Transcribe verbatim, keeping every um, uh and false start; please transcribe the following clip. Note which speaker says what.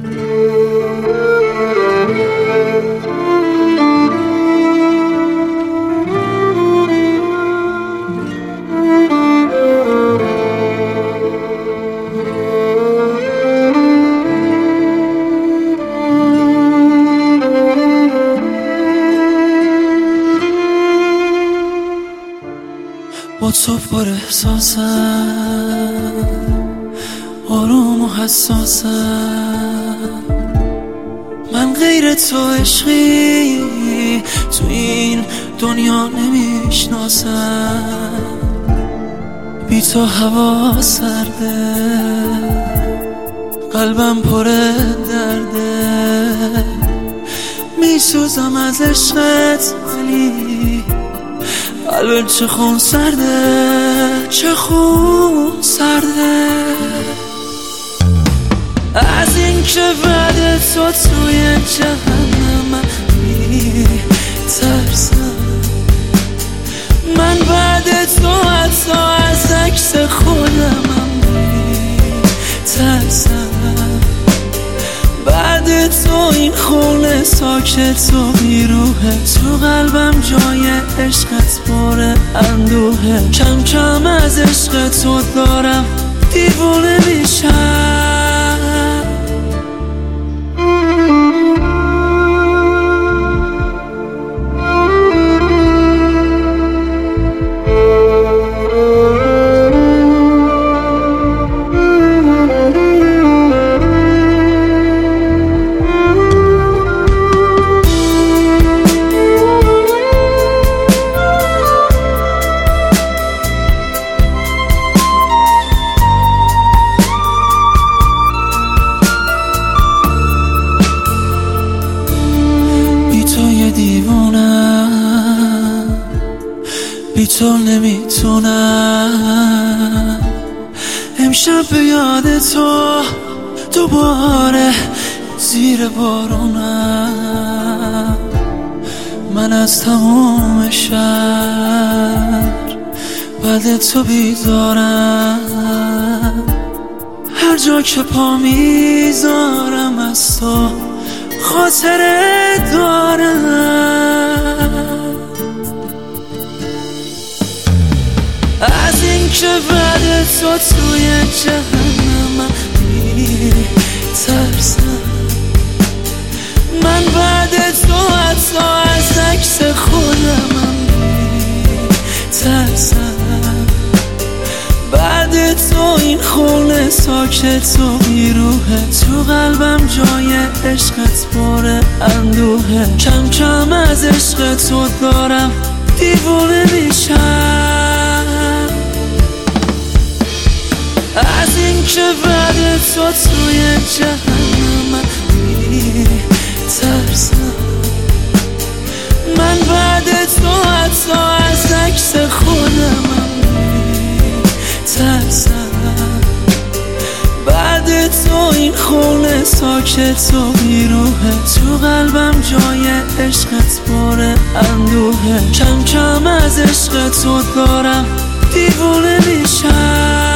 Speaker 1: با تو پر احساسم، آروم و حساسم. من غیر تو عشقی تو این دنیا نمیشناسم. بی تو هوا سرده، قلبم پر درده. میسوزم از عشقت ولی قلبم چه خون سرده، چه خون سرده. از این که بعد تو توی جهنم میترسم. من بعد تو حتی از عکس خودمم میترسم. بعد تو این خونه ساکت و بیروحه، تو قلبم جای عشقت پر اندوهه. کم کم از عشق تو دارم دیوونه میشم. دیوونم بی تو نمیتونم. امشب به یاد تو دوباره زیر بارونم. من از تموم شهر بعد تو بیدارم. هر جا که پا میذارم از تو خاطره دارم. از این که بعد تو توی جهنم میترسم. من بعد تو حتی از عکس خودمم میترسم. بعد تو این خونه ساکت و بیروحه، تو قلبم جای عشقت پر اندوهه. کم کم از عشق تو دارم دیوونه میشم. از این که بعد تو توی جهنم میترسم. من بعد تو حتی از عکس خودمم میترسم. بعد تو این خونه ساکت و بیروحه، تو قلبم جای عشقت پر اندوهه. کم کم از عشق تو دارم دیوونه میشم.